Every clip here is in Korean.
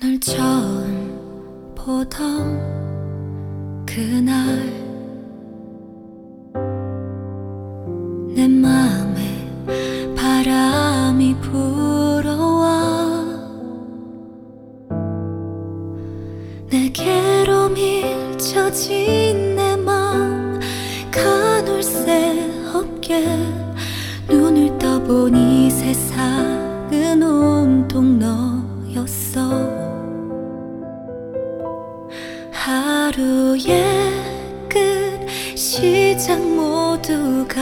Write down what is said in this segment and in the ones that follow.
널 처음 보던 그날 내 맘에 바람이 불어와 내게로 밀쳐진 내 맘 가눌 새 없게 눈을 떠보니 세상은 온통 너였어. 하루의 끝 시작 모두가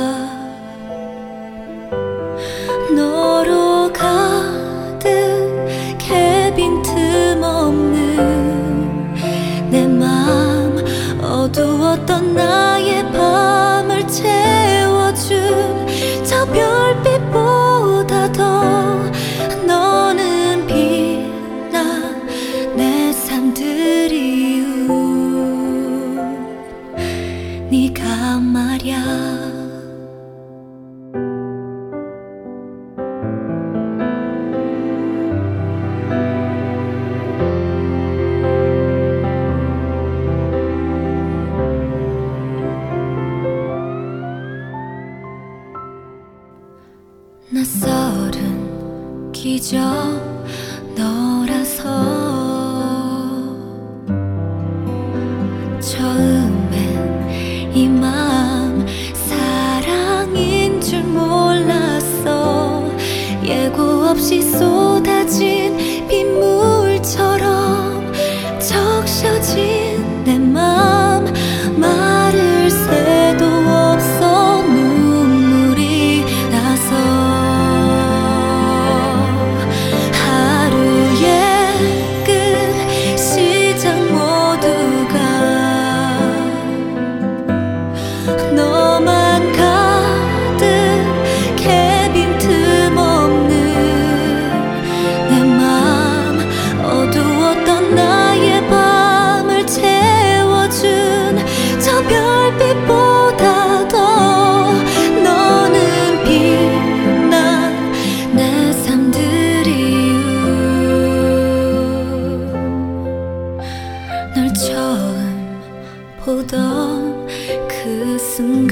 너로 가득해 빈틈없는 내 맘 어두웠던 나의 밤을 채워준 저 별빛보다 더 너는 빛나 내 삶들이 네가 말야. 낯설은 기적 너라서 처음엔 이 맘 사랑인 줄 몰랐어. 예고 없이 쏟아진 빗물처럼 적셔진 내 맘 말을 새도 없어 눈물이 나서 하루의 끝 시작 모두가 너만 가득해 빈틈없는 내 맘 어두웠던 나의 밤을 채워준 저 별빛보다 더 너는 빛나 내 삶들이 널 처음 보던 그 순간